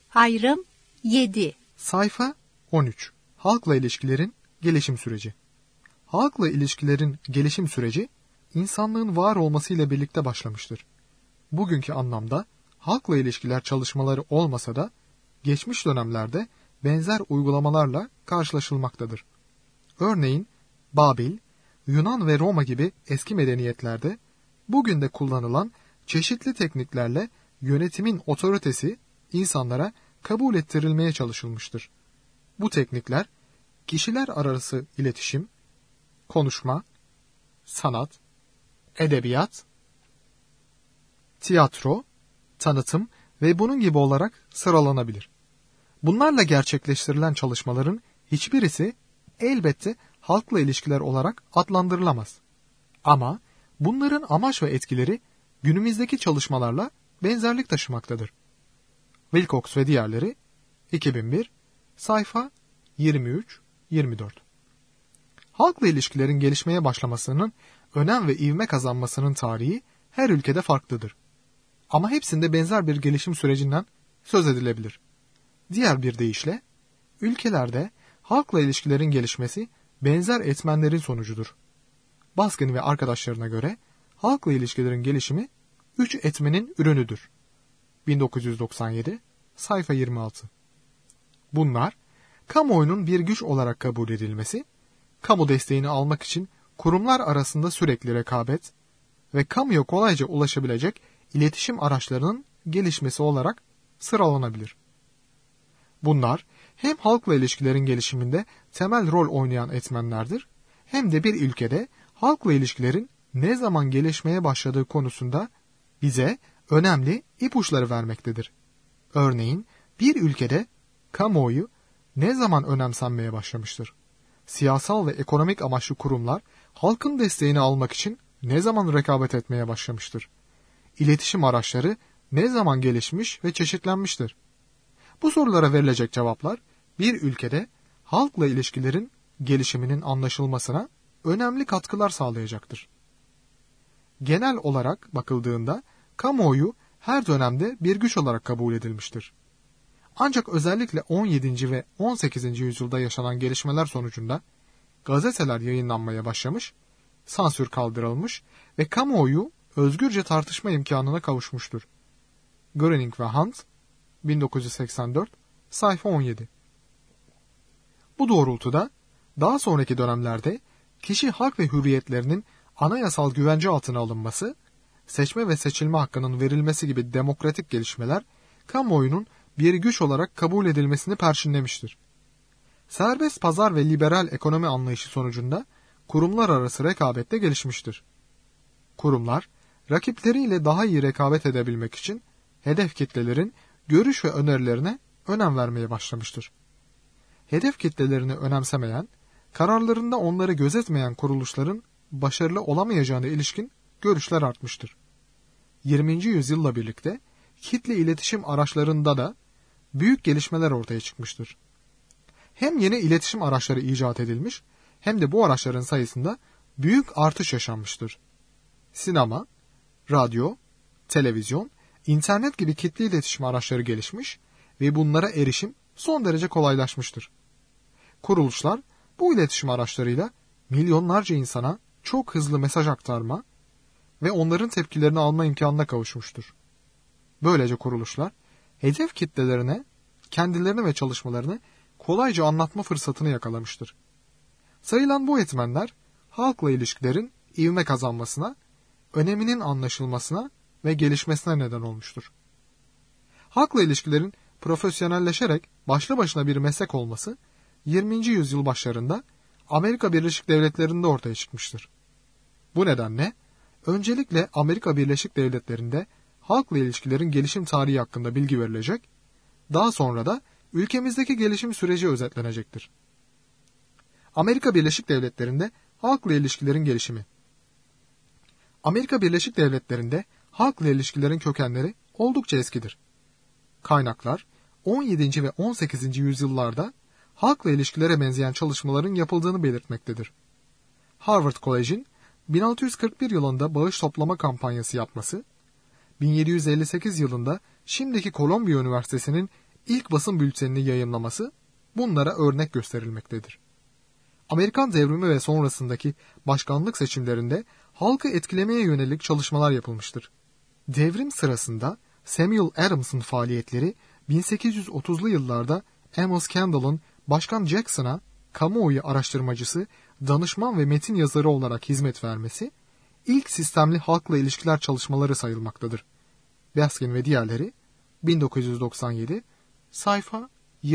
Ayrım 7. Sayfa 13. Halkla ilişkilerin gelişim süreci. Halkla ilişkilerin gelişim süreci, insanlığın var olmasıyla birlikte başlamıştır. Bugünkü anlamda halkla ilişkiler çalışmaları olmasa da, geçmiş dönemlerde benzer uygulamalarla karşılaşılmaktadır. Örneğin Babil, Yunan ve Roma gibi eski medeniyetlerde bugün de kullanılan çeşitli tekniklerle yönetimin otoritesi insanlara kabul ettirilmeye çalışılmıştır. Bu teknikler kişiler arası iletişim, konuşma, sanat, edebiyat, tiyatro, tanıtım ve bunun gibi olarak sıralanabilir. Bunlarla gerçekleştirilen çalışmaların hiçbirisi elbette halkla ilişkiler olarak adlandırılamaz. Ama bunların amaç ve etkileri günümüzdeki çalışmalarla benzerlik taşımaktadır. Wilcox ve diğerleri 2001, sayfa 23-24. Halkla ilişkilerin gelişmeye başlamasının önem ve ivme kazanmasının tarihi her ülkede farklıdır. Ama hepsinde benzer bir gelişim sürecinden söz edilebilir. Diğer bir deyişle, ülkelerde halkla ilişkilerin gelişmesi benzer etmenlerin sonucudur. Baskin ve arkadaşlarına göre halkla ilişkilerin gelişimi 3 etmenin ürünüdür. 1997, sayfa 26. Bunlar, kamuoyunun bir güç olarak kabul edilmesi, kamu desteğini almak için kurumlar arasında sürekli rekabet ve kamuya kolayca ulaşabilecek iletişim araçlarının gelişmesi olarak sıralanabilir. Bunlar hem halkla ilişkilerin gelişiminde temel rol oynayan etmenlerdir, hem de bir ülkede halkla ilişkilerin ne zaman gelişmeye başladığı konusunda bize önemli ipuçları vermektedir. Örneğin bir ülkede kamuoyu ne zaman önemsenmeye başlamıştır? Siyasal ve ekonomik amaçlı kurumlar halkın desteğini almak için ne zaman rekabet etmeye başlamıştır? İletişim araçları ne zaman gelişmiş ve çeşitlenmiştir? Bu sorulara verilecek cevaplar bir ülkede halkla ilişkilerin gelişiminin anlaşılmasına önemli katkılar sağlayacaktır. Genel olarak bakıldığında kamuoyu her dönemde bir güç olarak kabul edilmiştir. Ancak özellikle 17. ve 18. yüzyılda yaşanan gelişmeler sonucunda gazeteler yayınlanmaya başlamış, sansür kaldırılmış ve kamuoyu özgürce tartışma imkanına kavuşmuştur. Groening ve Hunt, 1984, sayfa 17. Bu doğrultuda daha sonraki dönemlerde kişi hak ve hürriyetlerinin anayasal güvence altına alınması, seçme ve seçilme hakkının verilmesi gibi demokratik gelişmeler kamuoyunun bir güç olarak kabul edilmesini perçinlemiştir. Serbest pazar ve liberal ekonomi anlayışı sonucunda kurumlar arası rekabet de gelişmiştir. Kurumlar, rakipleriyle daha iyi rekabet edebilmek için hedef kitlelerin görüş ve önerilerine önem vermeye başlamıştır. Hedef kitlelerini önemsemeyen, kararlarında onları gözetmeyen kuruluşların başarılı olamayacağına ilişkin görüşler artmıştır. 20. yüzyılla birlikte kitle iletişim araçlarında da büyük gelişmeler ortaya çıkmıştır. Hem yeni iletişim araçları icat edilmiş, hem de bu araçların sayısında büyük artış yaşanmıştır. Sinema, radyo, televizyon, internet gibi kitle iletişim araçları gelişmiş ve bunlara erişim son derece kolaylaşmıştır. Kuruluşlar bu iletişim araçlarıyla milyonlarca insana çok hızlı mesaj aktarma ve onların tepkilerini alma imkanına kavuşmuştur. Böylece kuruluşlar hedef kitlelerine kendilerini ve çalışmalarını kolayca anlatma fırsatını yakalamıştır. Sayılan bu etmenler halkla ilişkilerin ivme kazanmasına, öneminin anlaşılmasına ve gelişmesine neden olmuştur. Halkla ilişkilerin profesyonelleşerek başlı başına bir meslek olması 20. yüzyıl başlarında Amerika Birleşik Devletleri'nde ortaya çıkmıştır. Bu nedenle öncelikle Amerika Birleşik Devletleri'nde halkla ilişkilerin gelişim tarihi hakkında bilgi verilecek, daha sonra da ülkemizdeki gelişim süreci özetlenecektir. Amerika Birleşik Devletleri'nde halkla ilişkilerin gelişimi. Amerika Birleşik Devletleri'nde halkla ilişkilerin kökenleri oldukça eskidir. Kaynaklar 17. ve 18. yüzyıllarda halkla ilişkilere benzeyen çalışmaların yapıldığını belirtmektedir. Harvard College'in 1641 yılında bağış toplama kampanyası yapması, 1758 yılında şimdiki Kolombiya Üniversitesi'nin ilk basın bültenini yayımlaması bunlara örnek gösterilmektedir. Amerikan devrimi ve sonrasındaki başkanlık seçimlerinde halkı etkilemeye yönelik çalışmalar yapılmıştır. Devrim sırasında Samuel Adams'ın faaliyetleri 1830'lu yıllarda Amos Kendall'ın Başkan Jackson'a kamuoyu araştırmacısı, danışman ve metin yazarı olarak hizmet vermesi, ilk sistemli halkla ilişkiler çalışmaları sayılmaktadır. Baskin ve diğerleri 1997, sayfa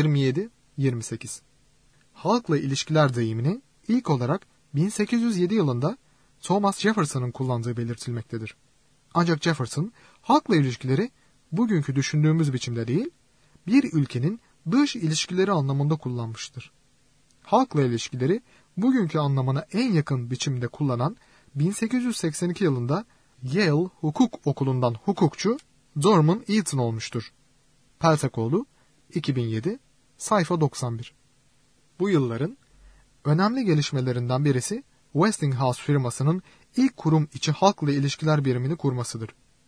27-28. Halkla ilişkiler deyimini ilk olarak 1807 yılında Thomas Jefferson'ın kullandığı belirtilmektedir. Ancak Jefferson, halkla ilişkileri bugünkü düşündüğümüz biçimde değil, bir ülkenin dış ilişkileri anlamında kullanmıştır. Halkla ilişkileri bugünkü anlamına en yakın biçimde kullanan 1882 yılında Yale Hukuk Okulu'ndan hukukçu Dorman Eaton olmuştur. Peltakoğlu, 2007, sayfa 91. Bu yılların önemli gelişmelerinden birisi Westinghouse firmasının ilk kurum içi halkla ilişkiler birimini kurmasıdır.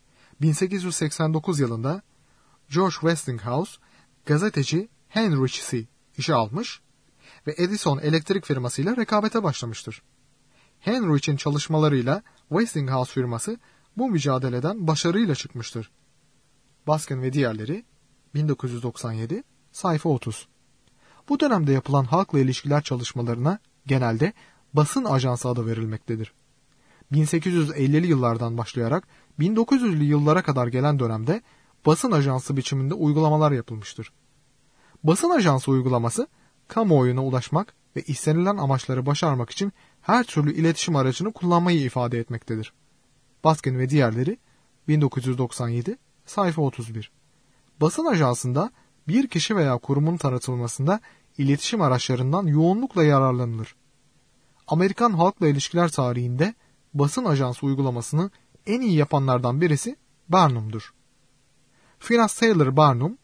1889 yılında George Westinghouse, gazeteci Henry C. işe almış ve Edison elektrik firmasıyla rekabete başlamıştır. Henry'in çalışmalarıyla Westinghouse firması bu mücadeleden başarıyla çıkmıştır. Baskin ve diğerleri 1997, sayfa 30. Bu dönemde yapılan halkla ilişkiler çalışmalarına genelde basın ajansı adı verilmektedir. 1850'li yıllardan başlayarak 1900'lü yıllara kadar gelen dönemde basın ajansı biçiminde uygulamalar yapılmıştır. Basın ajansı uygulaması, kamuoyuna ulaşmak ve istenilen amaçları başarmak için her türlü iletişim aracını kullanmayı ifade etmektedir. Baskin ve diğerleri 1997, sayfa 31. Basın ajansında bir kişi veya kurumun tanıtılmasında iletişim araçlarından yoğunlukla yararlanılır. Amerikan halkla ilişkiler tarihinde basın ajansı uygulamasını en iyi yapanlardan birisi Barnum'dur. Phineas Taylor Barnum,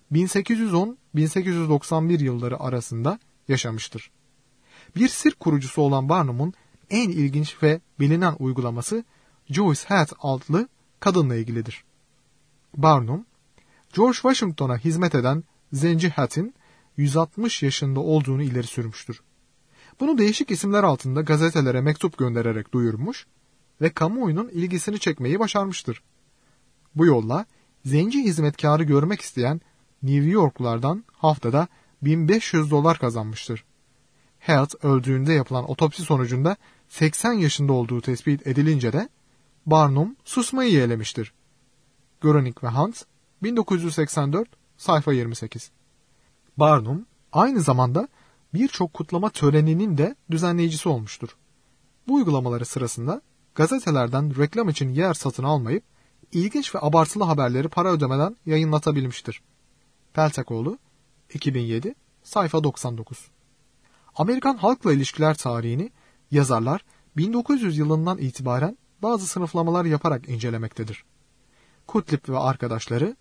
1810-1891 yılları arasında yaşamıştır. Bir sirk kurucusu olan Barnum'un en ilginç ve bilinen uygulaması Joyce Hat adlı kadınla ilgilidir. Barnum, George Washington'a hizmet eden Zenci Hat'in 160 yaşında olduğunu ileri sürmüştür. Bunu değişik isimler altında gazetelere mektup göndererek duyurmuş ve kamuoyunun ilgisini çekmeyi başarmıştır. Bu yolla zenci hizmetkarı görmek isteyen New Yorklulardan haftada $1500 kazanmıştır. Hat öldüğünde yapılan otopsi sonucunda 80 yaşında olduğu tespit edilince de Barnum susmayı yeğlemiştir. Groening ve Hunt, 1984, sayfa 28. Barnum aynı zamanda birçok kutlama töreninin de düzenleyicisi olmuştur. Bu uygulamaları sırasında gazetelerden reklam için yer satın almayıp ilginç ve abartılı haberleri para ödemeden yayınlatabilmiştir. Peltakoğlu, 2007, sayfa 99. Amerikan halkla ilişkiler tarihini yazarlar 1900 yılından itibaren bazı sınıflamalar yaparak incelemektedir. Kutlip ve arkadaşları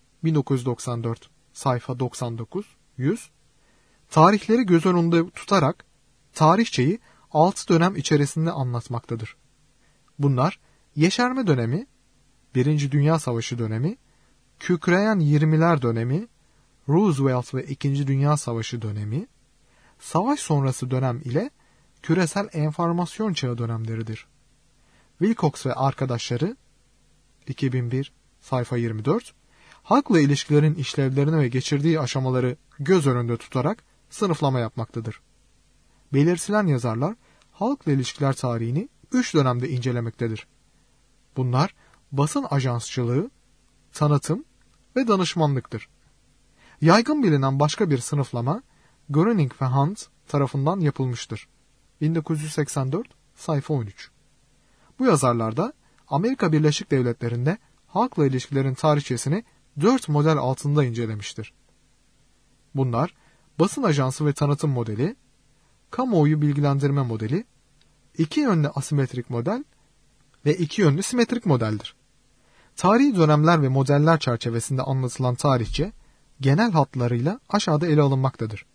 1994, sayfa 99, 100, tarihleri göz önünde tutarak tarihçeyi 6 dönem içerisinde anlatmaktadır. Bunlar yeşerme dönemi, 1. Dünya Savaşı dönemi, kükreyen 20'ler dönemi, Roosevelt ve 2. Dünya Savaşı dönemi, savaş sonrası dönem ile küresel enformasyon çağı dönemleridir. Wilcox ve arkadaşları 2001, sayfa 24, halkla ilişkilerin işlevlerini ve geçirdiği aşamaları göz önünde tutarak sınıflama yapmaktadır. Belirtilen yazarlar halkla ilişkiler tarihini 3 dönemde incelemektedir. Bunlar basın ajansçılığı, tanıtım ve danışmanlıktır. Yaygın bilinen başka bir sınıflama Groening ve Hunt tarafından yapılmıştır. 1984, sayfa 13. Bu yazarlarda Amerika Birleşik Devletleri'nde halkla ilişkilerin tarihçesini 4 model altında incelemiştir. Bunlar basın ajansı ve tanıtım modeli, kamuoyu bilgilendirme modeli, 2 yönlü asimetrik model ve 2 yönlü simetrik modeldir. Tarihi dönemler ve modeller çerçevesinde anlatılan tarihçe genel hatlarıyla aşağıda ele alınmaktadır.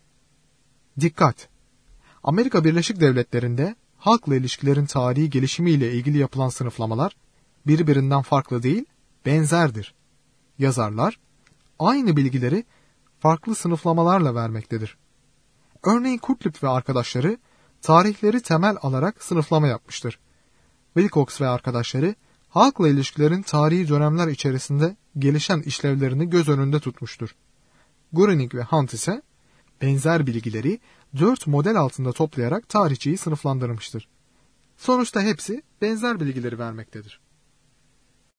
Dikkat! Amerika Birleşik Devletleri'nde halkla ilişkilerin tarihi gelişimiyle ilgili yapılan sınıflamalar birbirinden farklı değil, benzerdir. Yazarlar aynı bilgileri farklı sınıflamalarla vermektedir. Örneğin Kutlip ve arkadaşları tarihleri temel alarak sınıflama yapmıştır. Wilcox ve arkadaşları halkla ilişkilerin tarihi dönemler içerisinde gelişen işlevlerini göz önünde tutmuştur. Gorening ve Hunt ise benzer bilgileri 4 model altında toplayarak tarihçiyi sınıflandırmıştır. Sonuçta hepsi benzer bilgileri vermektedir.